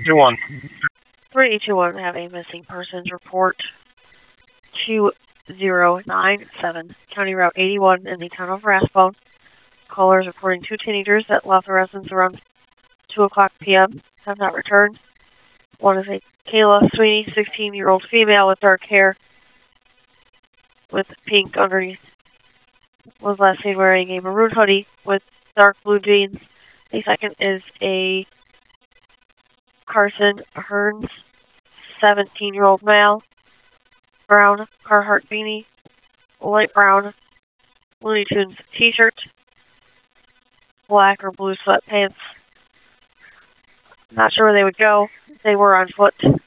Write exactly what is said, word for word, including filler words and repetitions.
Two one. three two one have a missing persons report. two zero nine seven, County Route eighty-one in the town of Rathbone. Callers reporting two teenagers that left the residence around two o'clock p m have not returned. One is a Kayla Sweeney, sixteen-year-old female with dark hair with pink underneath. Was last seen wearing a maroon hoodie with dark blue jeans. The second is a Carson Hearns, seventeen-year-old male, brown Carhartt beanie, light brown Looney Tunes t-shirt, black or blue sweatpants. Not sure where they would go. They were on foot.